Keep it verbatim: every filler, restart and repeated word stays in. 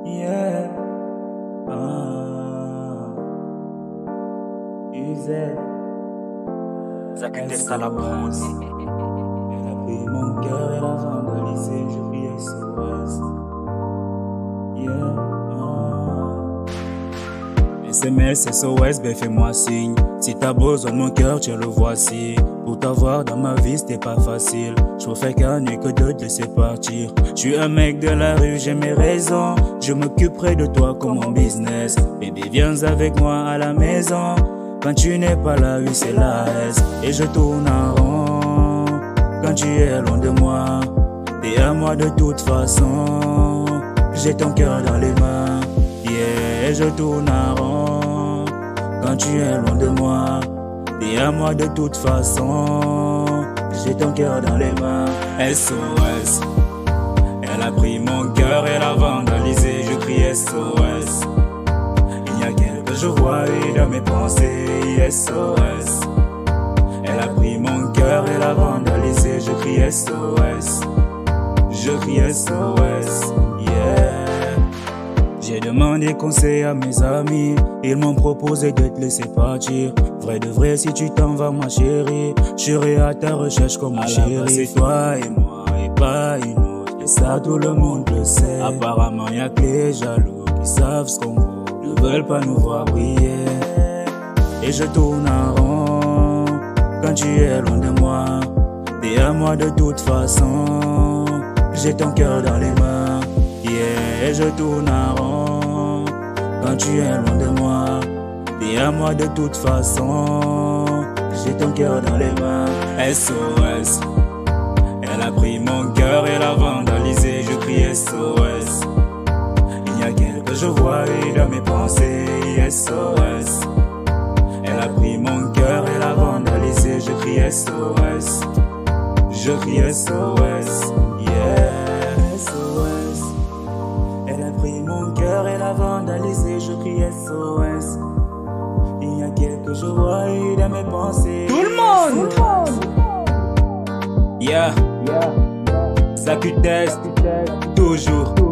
Yeah. Ah. U Z. Zakutesta la prose. Elle a pris mon cœur et l'a vandalisé, je criais S O S. Yeah. Ah. S M S, S O S, ben fais-moi signe. Si t'as besoin de mon cœur, tiens le voici. Pour t'avoir dans ma vie, c'était pas facile. Je préfère qu'un nuit que de te laisser partir. Je suis un mec de la rue, j'ai mes raisons. Je m'occuperai de toi comme mon business. Baby, viens avec moi à la maison. Quand tu n'es pas là, oui, c'est la S. Et je tourne en rond. Quand tu es loin de moi, t'es à moi de toute façon. J'ai ton cœur dans les mains. Yeah, et je tourne en rond. Quand tu es loin de moi, t'es à moi de toute façon. J'ai ton cœur dans les mains. S O S. Elle a pris mon cœur et l'a vandalisé. Je crie S O S. Il y a quelques jours et dans mes pensées. S O S. Elle a pris mon cœur et l'a vandalisé. Je crie S O S. Je crie S O S. Yeah. J'ai demandé conseil à mes amis, ils m'ont proposé de te laisser partir. Vrai de vrai, si tu t'en vas ma chérie, je serai à ta recherche comme ma chérie. C'est toi et moi et pas une autre, et ça tout le monde le sait. Apparemment y'a que les jaloux qui savent ce qu'on vaut, ne veulent pas nous voir briller. Et je tourne en rond, quand tu es loin de moi, t'es à moi de toute façon. J'ai ton cœur dans les mains. Yeah, et je tourne en rond. Quand tu es loin de moi, t'es à moi de toute façon. J'ai ton cœur dans les mains. S O S. Elle a pris mon cœur et l'a vandalisé. Je crie S O S. Il y a quelques jours et dans mes pensées. S O S. Elle a pris mon cœur et l'a vandalisé. Je crie S O S. Je crie S O S. Yeah. Mon cœur est la vandalisé, je crie S O S. Il y a quelques jours et dans mes pensées. Tout le monde, Tout le monde. Yeah, yeah. Ça teste toujours.